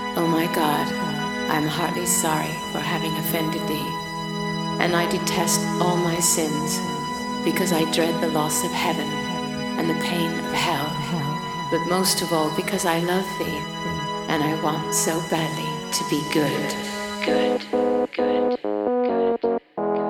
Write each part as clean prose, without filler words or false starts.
O my God, I am heartily sorry for having offended thee, and I detest all my sins, because I dread the loss of heaven and the pain of hell, but most of all because I love thee, and I want so badly to be good. Good, good, good.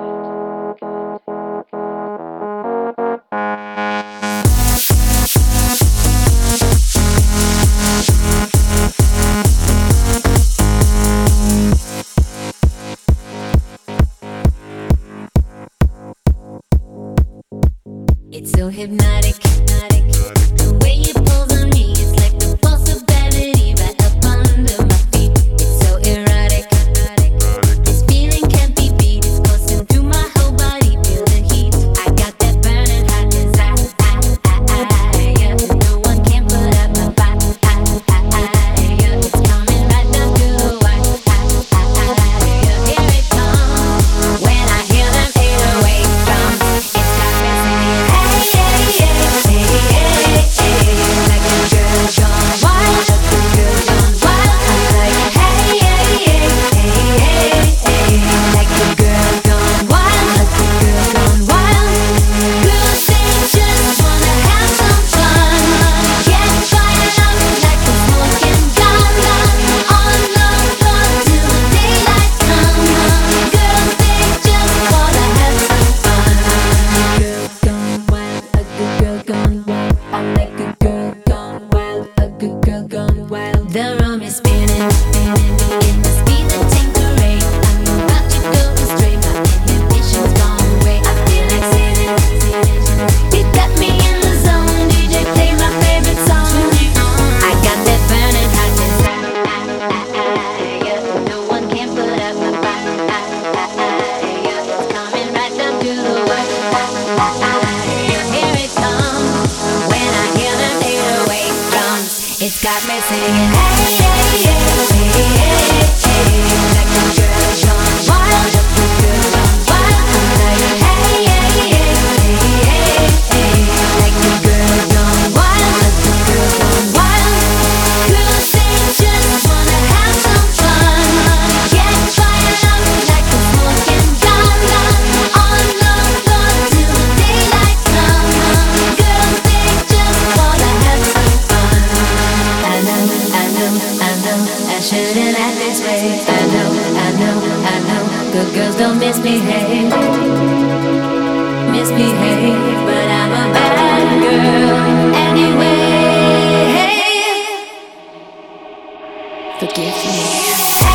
It's so hypnotic, the way it pulls on me. It's like the force of gravity right up under my feet. It's so erotic, this feeling can't be beat. It's coursing through my whole body, feel the heat. I got that burning hot desire, yeah. No one can put out my fire, yeah. It's coming right down to the wire, yeah. Here it comes, when I hear them 808 drums. It's got me singing, like a girl gone wild, like a girl gone wild. I'm like, like a girl gone wild, like a girl gone wild. Girls, they just wanna have some fun, get fired up like a smoking gun, on the floor till the daylight comes. Girls, they just wanna have some fun. Girl gone wild, a good girl gone wild. I like a girl gone wild, a good girl gone wild. The room is spinning, in the speed that takes the rate. I'm about to go astray, my inhibitions gone away. I feel like singing. You got me in the zone, DJ play my favorite song. I got that burning hot desire, yeah. No one can put out my fire, yeah. It's coming right down to the wire, yeah. Here it comes, when I hear them 808 drums. It's got me singing, like a girl gone wild, like a girl gone wild. I'm like, like a girl gone wild, like a girl gone wild. Girls, they just wanna have some fun, get fired up like a smoking gun, on the floor till the daylight comes. Girls, they just wanna have some fun. I know, I shouldn't act this way. I know, good girls don't misbehave, but I'm a bad girl anyway. Forgive me.